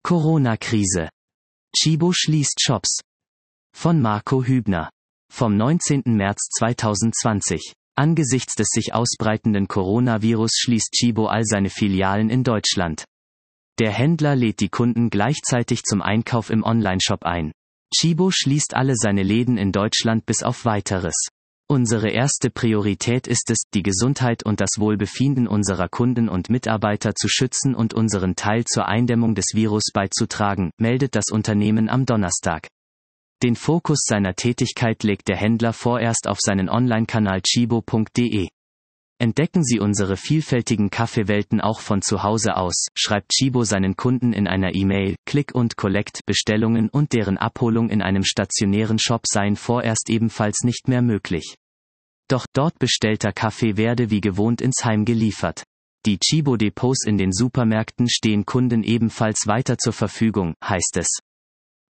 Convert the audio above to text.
Corona-Krise. Tchibo schließt Shops. Von Marco Hübner. Vom 19. März 2020. Angesichts des sich ausbreitenden Coronavirus schließt Tchibo all seine Filialen in Deutschland. Der Händler lädt die Kunden gleichzeitig zum Einkauf im Onlineshop ein. Tchibo schließt alle seine Läden in Deutschland bis auf Weiteres. Unsere erste Priorität ist es, die Gesundheit und das Wohlbefinden unserer Kunden und Mitarbeiter zu schützen und unseren Teil zur Eindämmung des Virus beizutragen, meldet das Unternehmen am Donnerstag. Den Fokus seiner Tätigkeit legt der Händler vorerst auf seinen Online-Kanal tchibo.de. Entdecken Sie unsere vielfältigen Kaffeewelten auch von zu Hause aus, schreibt Tchibo seinen Kunden in einer E-Mail. Click und Collect, Bestellungen und deren Abholung in einem stationären Shop seien vorerst ebenfalls nicht mehr möglich. Doch dort bestellter Kaffee werde wie gewohnt ins Heim geliefert. Die Tchibo-Depots in den Supermärkten stehen Kunden ebenfalls weiter zur Verfügung, heißt es.